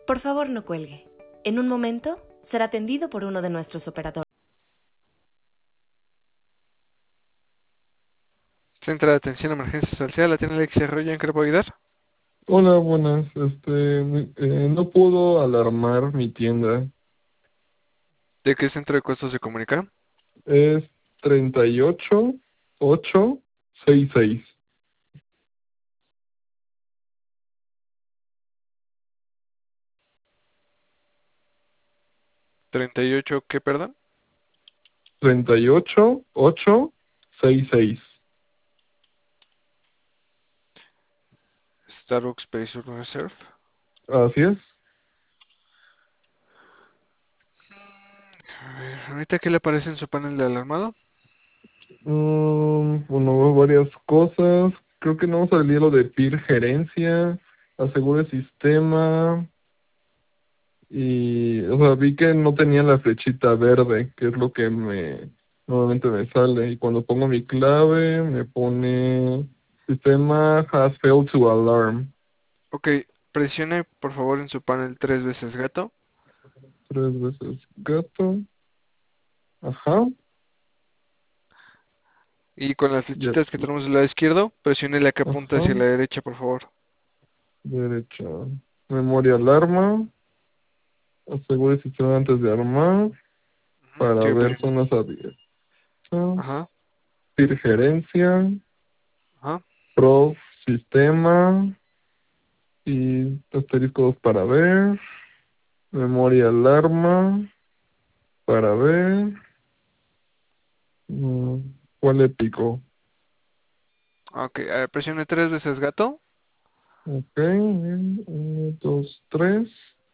Por favor, no cuelgue. En un momento será atendido por uno de nuestros operadores. Centro de Atención a Emergencia Social, ¿la tiene Alexia Arroyo? ¿En qué le puedo ayudar? Hola, buenas. No puedo alarmar mi tienda. ¿De qué centro de costos se comunica? Es 38866. 38, ¿qué, perdón? 38866. Starbucks Space Reserve. Así es. A ver, ahorita, ¿qué le aparece en su panel de alarmado? Bueno, varias cosas. Creo que no salía lo de PIR gerencia, asegure sistema. Y, o sea, vi que no tenía la flechita verde, que es lo que normalmente me sale. Y cuando pongo mi clave, me pone sistema has failed to alarm. Ok, presione por favor en su panel 3 veces gato. 3 veces gato. Ajá. Y con las Ya. flechitas que tenemos del lado izquierdo, presione la que apunta Ajá. hacia la derecha, por favor. Derecha. Memoria alarma. Asegure sistema antes de armar. Ujú, Para sigue ver presionando. zonas abiertas. Ajá, PIR gerencia. ajá. Pro sistema. Y asteriscos para ver. Memoria alarma. Para ver. mm, ¿Cuál le picó? Ok, a ver, presione 3 veces gato. Ok, bien, 1, 2, 3.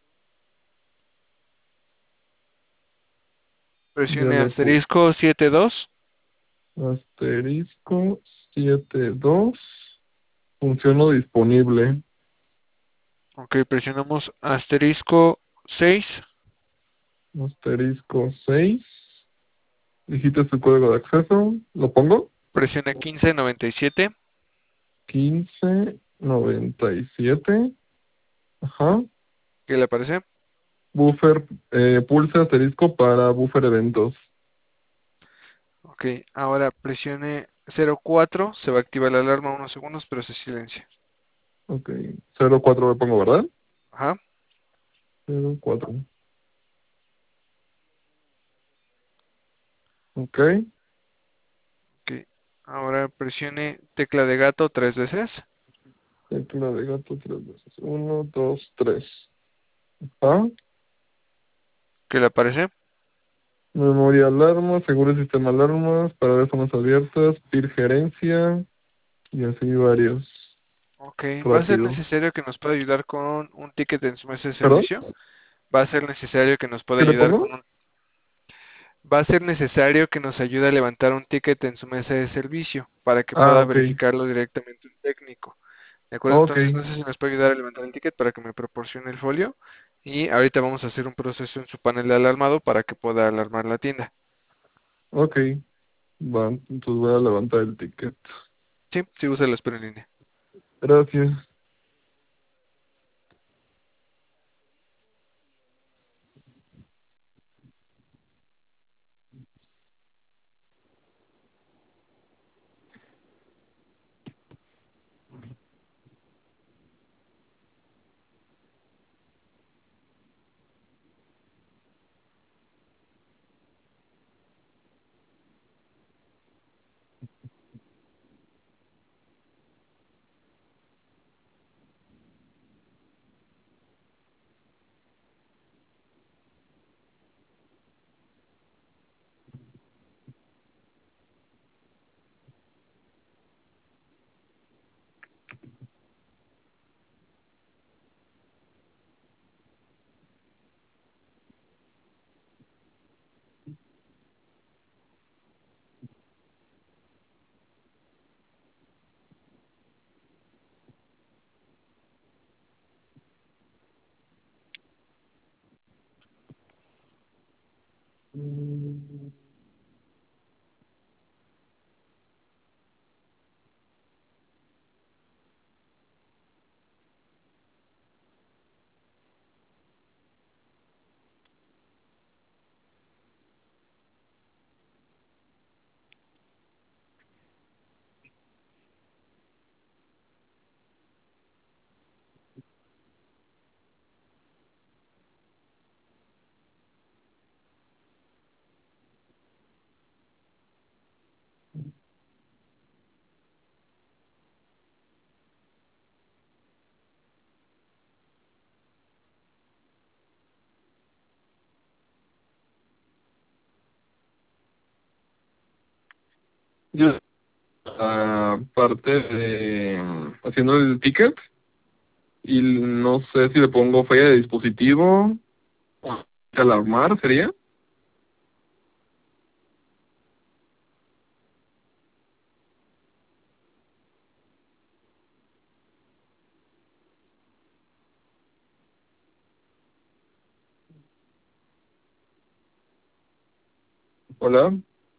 Ya Presione le puse asterisco 72. asterisco 72. Funciono disponible. Ok, presionamos asterisco 6. Asterisco 6. Digite su código de acceso. ¿Lo pongo? Presione 1597. 1597. Ajá. ¿Qué le aparece? Buffer, pulse asterisco para buffer eventos. Ok, ahora presione 04. Se va a activar la alarma unos segundos, pero se silencia. Ok. 04 le pongo, ¿verdad? Ajá. 04. Ok. Ok, ahora presione tecla de gato 3 veces. Tecla de gato 3 veces. 1, 2, 3. Ah. ¿Qué le aparece? Memoria alarma, seguro sistema alarmas, para ver zonas abiertas, PIR gerencia y así varios. Ok, va a ser Rápido. necesario que nos pueda ayudar con un ticket en su mesa de ¿Perdón? servicio. Va a ser necesario que nos pueda ¿Qué le ayudar pongo? con un... Va a ser necesario que nos ayude a levantar un ticket en su mesa de servicio para que Ah, pueda ok. verificarlo directamente un técnico. ¿De acuerdo? Ok. Entonces, no sé si nos puede ayudar a levantar el ticket para que me proporcione el folio. Y ahorita vamos a hacer un proceso en su panel de alarmado para que pueda alarmar la tienda. Ok. Va, entonces voy a levantar el ticket. Sí, sí, usa la espera en línea. Gracias. Yo, aparte de haciendo el ticket, y no sé si le pongo falla de dispositivo o alarmar, ¿sería? Hola.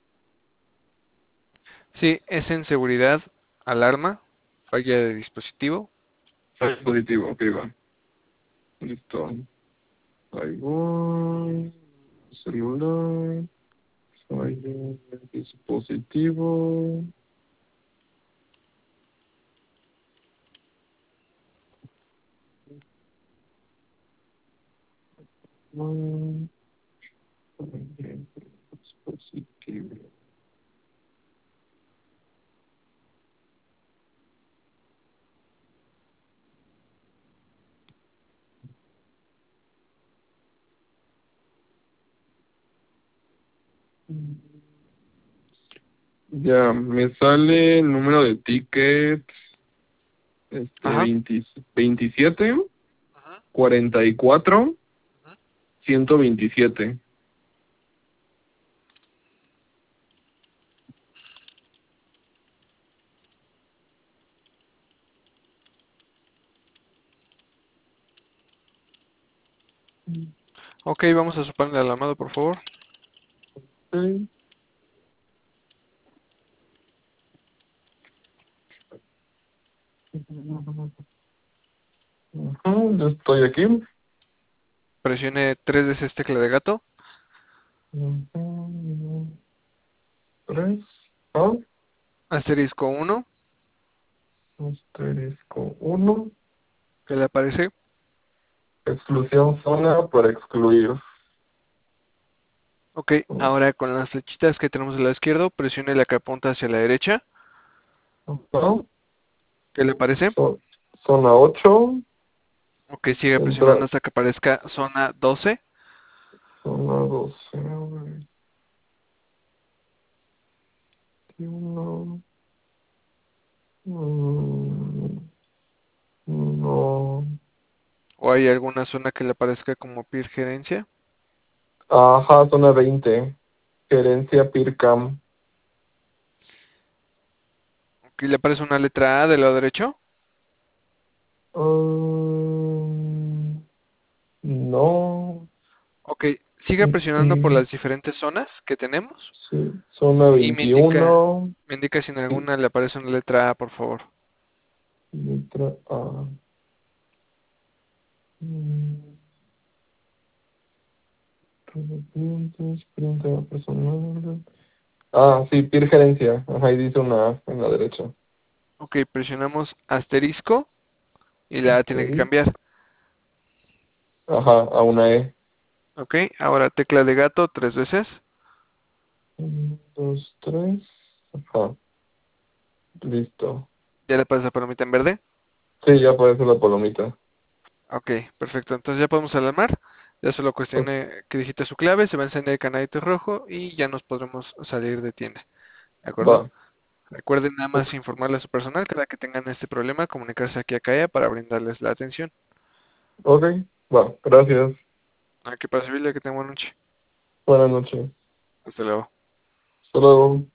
Sí, es en seguridad, alarma, falla de dispositivo. Dispositivo, ok, va. Listo. Ahí voy. Celular. Falla de dispositivo. Mm, falla de dispositivo. Ya, me sale el número de tickets, Ajá. 27, Ajá. 44, Ajá. 127. Ok, vamos a su panel de alarmado, por favor. Ok. Ajá, ya estoy aquí. Presione 3 veces tecla de gato. Ujú, tres. Ah, Asterisco 1, asterisco 1. que le aparece. Exclusión zona para excluir. Ok, ahora con las flechitas que tenemos del lado izquierdo, presione la que apunta hacia la derecha. Ajá. ¿Qué le parece? So- zona 8. Ok, sigue presionando Entra. hasta que aparezca zona 12. Zona 12. 21. No. ¿O hay alguna zona que le aparezca como PIR gerencia? Ajá, zona 20. Gerencia PIRCAM. Aquí le aparece una letra A del lado derecho. No. Ok, siga presionando por Este, las diferentes zonas que tenemos sí, zona y veintiuno. me indica si en Sí, alguna le aparece una letra A, por favor. letra A. Mm, clientes, cliente personal. Ah, sí, PIR gerencia. Ajá, ahí dice una A en la derecha. Ok, presionamos asterisco y la A tiene que Asterisco. cambiar. Ajá, a una E. Ok, ahora tecla de gato 3 veces. 1, 2, 3. Ajá, listo. Ya le pasa la palomita en verde. Sí, ya aparece la palomita. Ok, perfecto. Entonces ya podemos alarmar. Ya solo Ok, cuestione que digite su clave, se va a encender el canadito rojo y ya nos podremos salir de tienda. ¿De acuerdo? va. Recuerden nada Ok, más informarle a su personal cada que tengan este problema, comunicarse aquí a CAEA para brindarles la atención. ok, va. Gracias. Que pase, Billy, que tengan buena noche. Buenas noches. Hasta luego. Hasta luego.